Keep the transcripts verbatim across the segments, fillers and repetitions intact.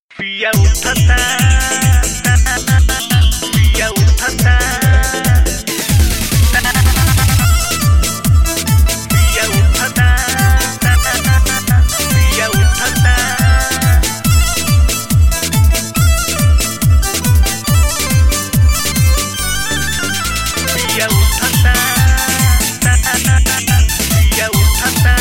पिया उठता पिया उठता पिया उठता पिया उठता पिया उठता पिया उठता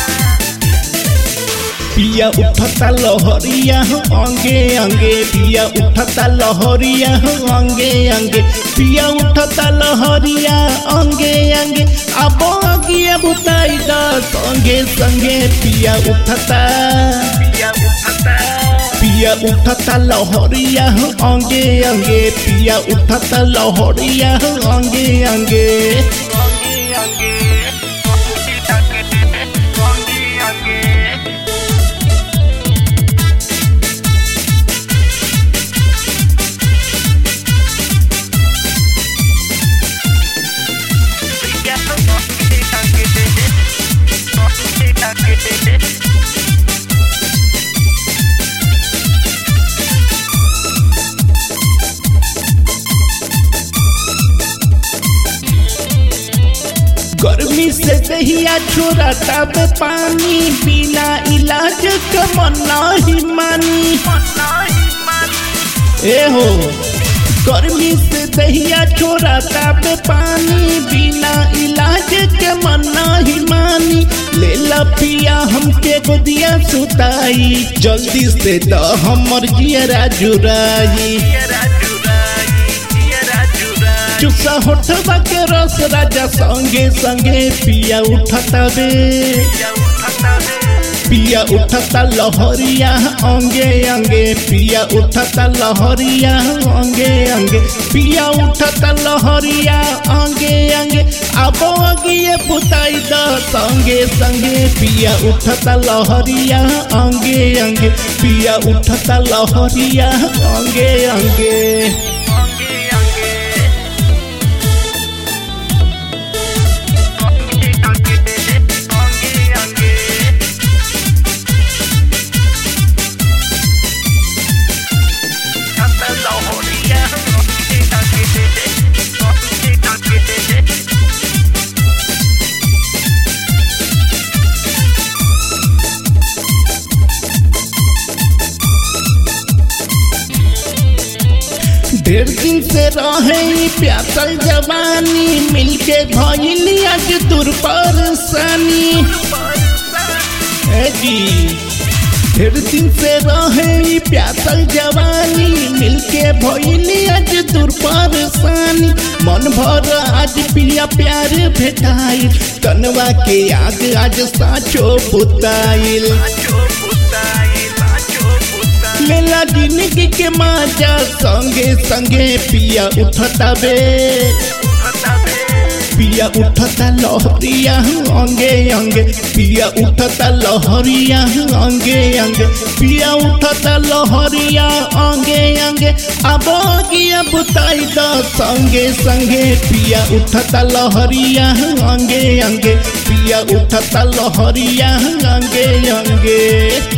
पिया उठता लहरिया हो अंगे अंगे पिया उठता लहरिया हो अंगे अंगे पिया उठता लहरिया अंगे अंगे अब अगिया बुताई दा संगे संगे पिया उठता पिया उठता पिया उठता लहरिया हो अंगे अंगे पिया उठता लहरिया हो अंगे अंगे अंगे अंगे अंगे अंगे गर्मी से दहिया छोड़ता बे पानी बिना इलाज के मन नहीं मानी ए हो गर्मी से दहिया छोड़ता बे पानी बिना इलाज के मन नहीं मानी ले ला पिया हमके गोदिया सुताई जल्दी से द हमर जियरा जुराई चुसा होठवा के रस राजा संगे संगे पिया उठता बे पिया उठता लहरिया अंगे अंगे पिया उठता लहरिया अंगे अंगे पिया उठता लहरिया अंगे अंगे अब अगिए पुताई द संगे संगे पिया उठता लहरिया अंगे अंगे पिया उठता लहरिया अंगे अंगे ढेर दिन से रहे प्यासल जवानी मिलके भइली आज दूर परसानी ए जी ढेर दिन से रहे प्यासल जवानी मिलके भइली आज दूर परसानी मन भर आज पिया प्यार भेटाइल कनवा के आग आज साचो पुताइल लेला जिंदगी के माजा संगे संगे पिया उठता बे पिया उठता लहरिया अंगे अंगे पिया उठता लहरिया अंगे अंगे पिया उठता लहरिया अंगे अंगे अब अगिया बुताई द संगे संगे पिया उठता लहरिया अंगे अंगे पिया उठता लहरिया अंगे अंगे